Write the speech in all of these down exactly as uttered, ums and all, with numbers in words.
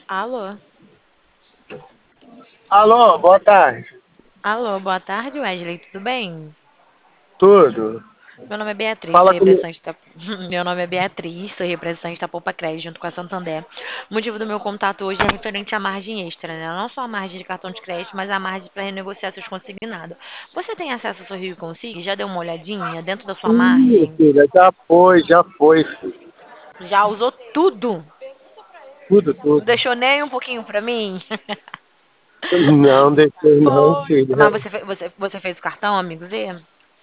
Alô? Alô, boa tarde. Alô, boa tarde, Wesley, tudo bem? Tudo? Meu nome é Beatriz, sou Fala comigo. representante da... Meu nome é Beatriz, sou representante da Poupa Crédito junto com a Santander. O motivo do meu contato hoje é referente à margem extra, né? Não só a margem de cartão de crédito, mas a margem para renegociar seus consignados. Você tem acesso ao seu Rio Consigo? Já deu uma olhadinha dentro da sua Ih, margem? filha, já foi, já foi, filho. Já usou tudo? Tudo, Não tudo. deixou nem um pouquinho para mim? Não deixei não, filha. Mas você, fe- você, você fez o cartão, amigo Z?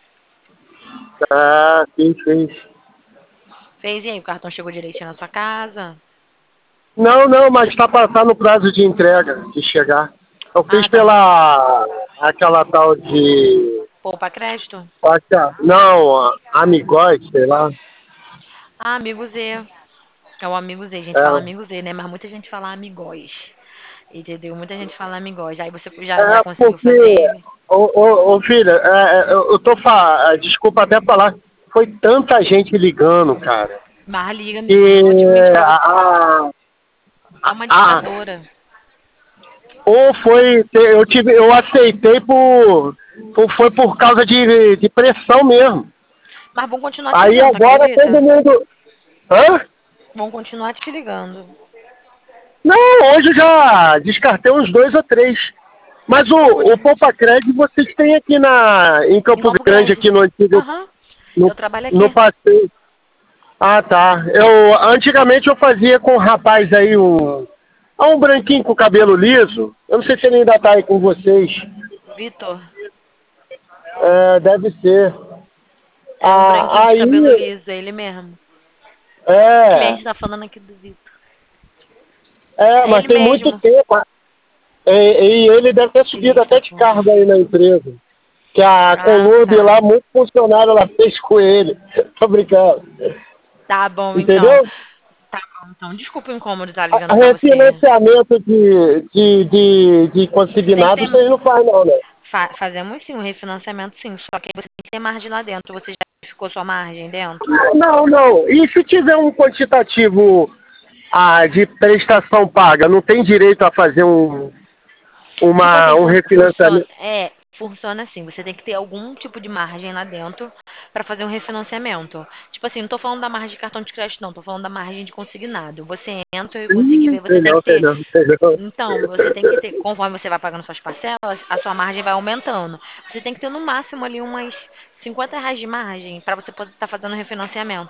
Ah, quem fez? Fez e aí, o cartão chegou direitinho na sua casa? Não, não, mas tá passando o prazo de entrega, de chegar. Eu fiz Ah, tá. pela aquela tal de. Poupa crédito? Não, Amigóis, sei lá. Ah, amigo Z. É o amigo Z. A gente fala É, amigo Z, né? Mas muita gente fala amigóis. Entendeu? Muita gente fala amigóis. Aí você já, já é conseguiu fazer porque, ele? ô, ô, ô filha, é, é, eu eu tô fa... desculpa até falar, foi tanta gente ligando, cara. Mas liga, amigo. E Não admite que é, o- a, é uma a, ditadora. ou foi, eu tive, eu aceitei por, por foi por causa de, de pressão mesmo. Mas vão continuar te Aí ligando, tu agora todo acredita? mundo, hã? Vão continuar te ligando. Não, hoje eu já descartei uns dois ou três. Mas o, o Hoje. Poupa Crédito vocês têm aqui na, em Em Campo Campo Grande, Grande. aqui no antigo, Aham. no, Eu trabalho no aqui. passeio. Ah, tá. Eu, antigamente eu fazia com um rapaz aí, um, ah, um branquinho com cabelo liso. Eu não sei se ele ainda tá aí com vocês. Vitor. É, deve ser. É um branquinho Ah, de cabelo aí, liso, é ele mesmo. O é, cliente tá falando aqui do Vitor. é, É mas ele tem muito mesmo. tempo. E, e ele deve ter subido Felipe até tá de falando. cargo aí na empresa. Que a Ah, Columbi tá. lá, muito funcionário lá fez com ele. Tô brincando. Tá bom, então. Entendeu? Tá bom, então. Desculpa o incômodo estar A- ligando pra você. Refinanciamento de, de, de, de Tem que consignado, ter. vocês não fazem não, né? fa- fazemos sim um refinanciamento, sim. Só que aí você tem que ter margem lá dentro. Você já ficou sua margem dentro? Não, não. E se tiver um quantitativo ah, de prestação paga, não tem direito a fazer um, Tipo uma, assim, um fun- funciona. refinanciamento? É, funciona assim. Você tem que ter algum tipo de margem lá dentro pra fazer um refinanciamento. Tipo assim, não tô falando da margem de cartão de crédito, não. Tô falando da margem de consignado. Você entra e conseguir Ih, ver, você sei tem que não, sei ter. não, sei não. Então, você tem que ter, conforme você vai pagando suas parcelas, a sua margem vai aumentando. Você tem que ter no máximo ali umas cinquenta reais de margem para você poder estar fazendo refinanciamento.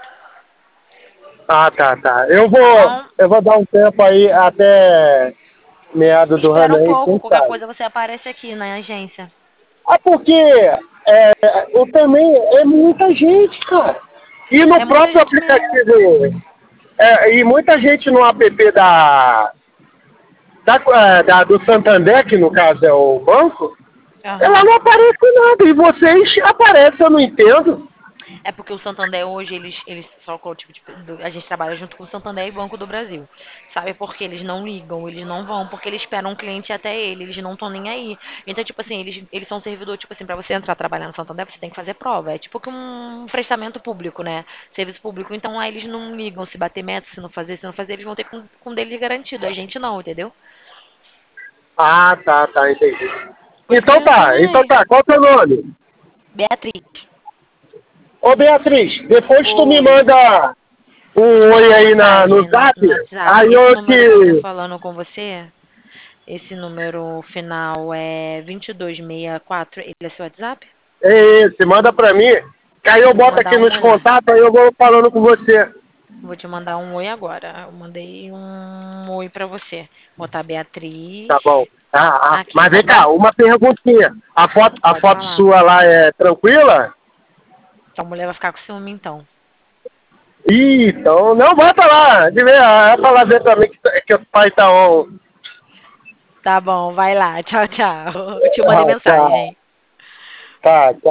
Ah, tá, tá. Eu Tá vou, bom? eu vou dar um tempo aí até meado do Espera ano um aí, pouco, quem qualquer sabe? coisa você aparece aqui na agência. Ah, porque é, eu também é muita gente, cara. E no É muita próprio gente mesmo. aplicativo, é, e muita gente no app da, da, é, da- do Santander, que no caso é o banco, ela Aham. não aparece nada. E vocês aparecem, eu não entendo. É porque o Santander hoje, eles, eles só com o tipo de, do- a gente trabalha junto com o Santander e Banco do Brasil. Sabe por quê? Eles não ligam, eles não vão, porque eles esperam um cliente até ele, eles não estão nem aí. Então, tipo assim, eles, eles são servidor, tipo assim, pra você entrar trabalhar no Santander, você tem que fazer prova. É tipo que um prestamento público, né? Serviço público. Então, aí eles não ligam se bater meta, se não fazer, se não fazer, eles vão ter com, com deles garantido. A gente não, entendeu? Ah, tá, tá, entendi. Por isso que Então eles não estão tá, nem então aí. tá, qual é o teu nome? Beatriz, Ô Beatriz, depois tu me oi. manda Vou te um mandar oi uma aí na, no mensagem no, zap, no WhatsApp. aí Esse eu número que eu tô te. falando com você, esse número final é vinte e dois sessenta e quatro. Ele é seu WhatsApp? É esse, manda pra mim, que aí eu Vou te boto aqui mandar um nos oi lá. contatos, aí eu vou falando com você. Vou te mandar um oi agora. Eu mandei um oi pra você. Botar Tá Beatriz bom. Ah, ah, aqui, mas tá vem cá, bom? uma perguntinha. A foto, a Pode foto falar. sua lá é tranquila? Sua mulher vai ficar com ciúme então. Ih, então, não, bota lá. De ver, é pra lá ver também que, que o pai tá on. Tá bom, vai lá. Tchau, tchau. Eu te mandei Ah, tá, mensagem. tá, tá.